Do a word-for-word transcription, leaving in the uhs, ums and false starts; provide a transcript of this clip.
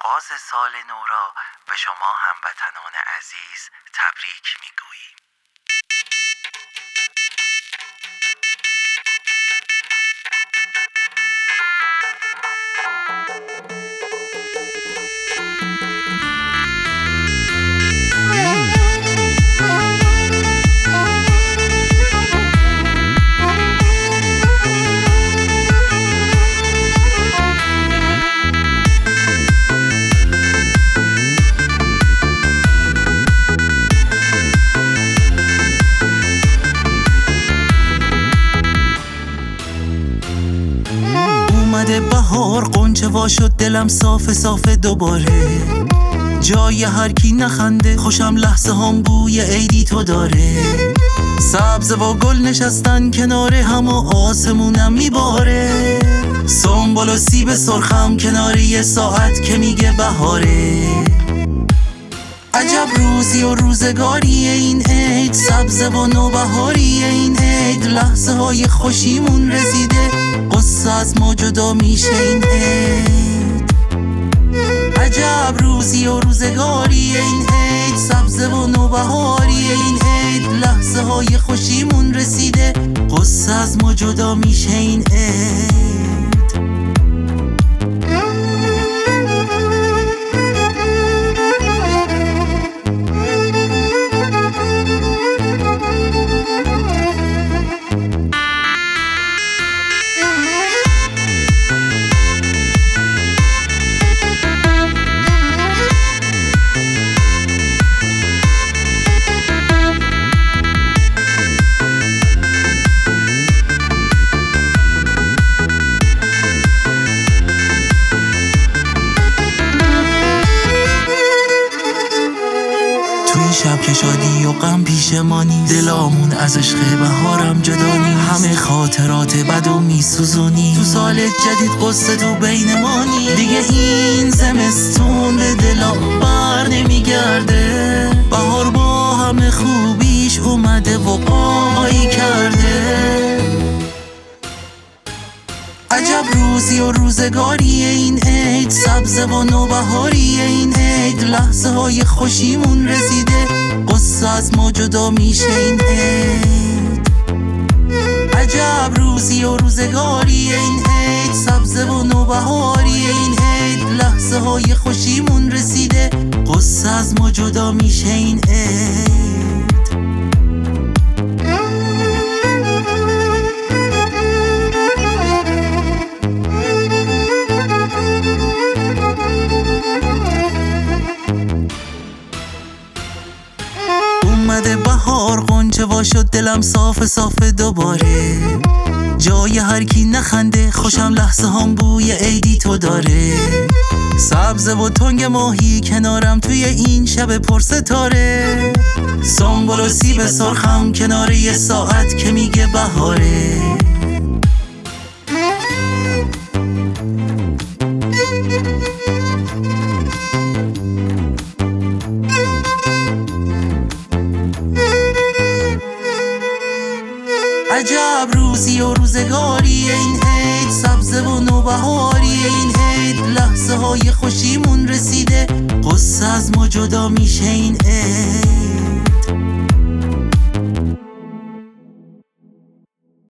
آغاز سال نو را به شما هموطنان عزیز تبریک میگوییم. اومده بهار قنچه وا شد دلم صاف صاف دوباره، جای هر کی نخنده خوشم لحظه هم بوی عیدی تو داره. سبز و گل نشستن کنار هم و آسمونم میباره، سنبل و سیب سرخم کنار یه ساعت که میگه بهاره. عجب روزی و روزگاری این عید، سبز و نوبهاری این عید، لحظه های خوشیمون رسیده، قصه از ما جدا میشه این عید. عجب روزی و روزگاری این عید، سبز و نوبهاری این عید، لحظه های خوشیمون رسیده، قصه از ما جدا میشه این عید. شب که شادی و غم پیشمانی، دلامون از عشق بهارم جدا نیست، همه خاطرات بدو میسوزونی، تو سال جدید قصه تو بین مانی، دیگه این زمستون به دلم بر نمیگرده، بهار با همه خوبیش اومده و قایی کرده. عجب روزی و روزگاری این عید، سبز و نوبهاری این عید، لحظه های خوشیمون رسیده، قصه از ما جدا میشه این عید. عجب روزی و روزگاری این عید، سبز و نوبهاری این عید، لحظه های خوشیمون رسیده، قصه از ما جدا میشه این عید. اومده بهار قنچه وا شد دلم صاف صاف دوباره، جای هر کی نخنده خوشم لحظه هم بوی عیدی تو داره. سبز و تنگ ماهی کنارم توی این شب پر ستاره، سنبل و سیب سرخم کنار یه ساعت که میگه بهاره. عجب روزی و روزگاری این عید، سبز و نوبهاری این عید، لحظه های خوشیمون رسیده، قصه از ما جدا میشه این عید.